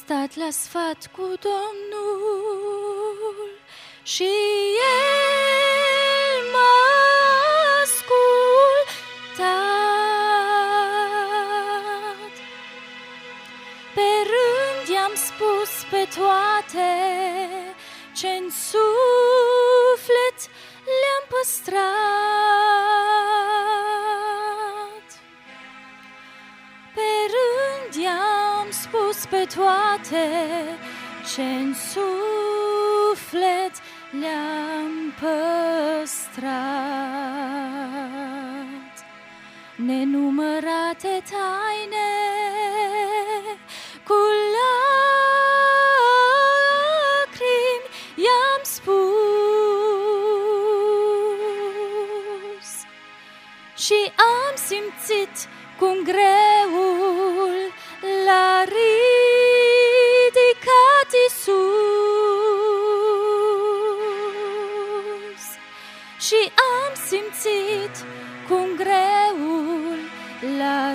stat la sfat cu Domnul și El m-a ascultat. Pe rând i-am spus pe toate ce-n suflet le-am păstrat. Pe rând i-am spus pe toate ce-n suflet le-am păstrat. Nenumărate taine cu lacrimi i-am spus și am simțit cum greul l-a ridicat Iisus. Și am simțit cum greul l-a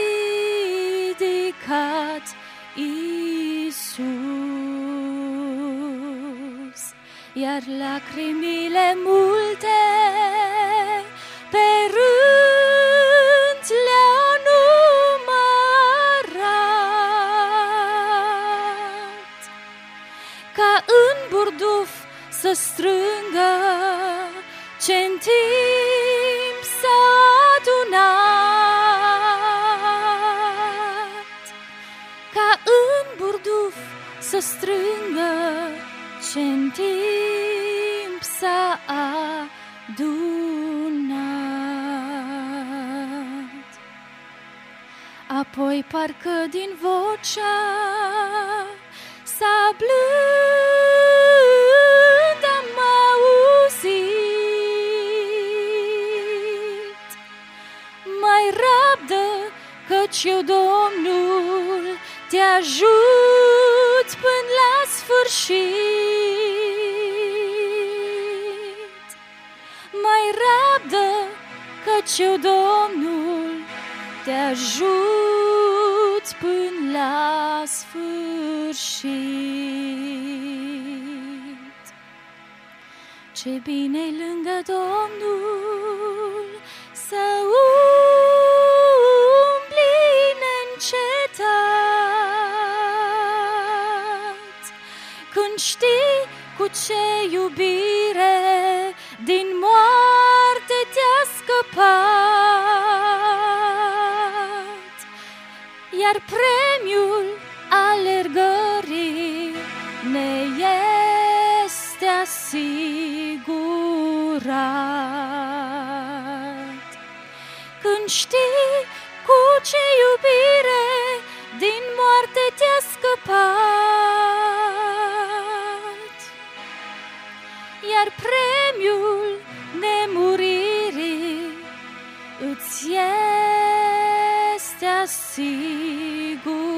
ridicat Iisus. Iar lacrimile multe pe rând le-au numărat, ca în burduf să strângă ce-n timp s-a adunat, ca în burduf să strângă ce-n timp s-a adunat. Apoi parcă din vocea sa blând am auzit: mai rabdă, căci eu, Domnul, te ajut până la sfârșit. Mai rabdă, căci eu, Domnul, te ajut până la sfârșit. Ce bine-i lângă Domnul să umbli neîncetat, când știi cu ce iubire din moarte te-a scăpat, iar premiul alergării ne este asigurat. Când știi cu ce iubire din moarte te-a scăpat, iar premiul nemuririi îți este asigurat.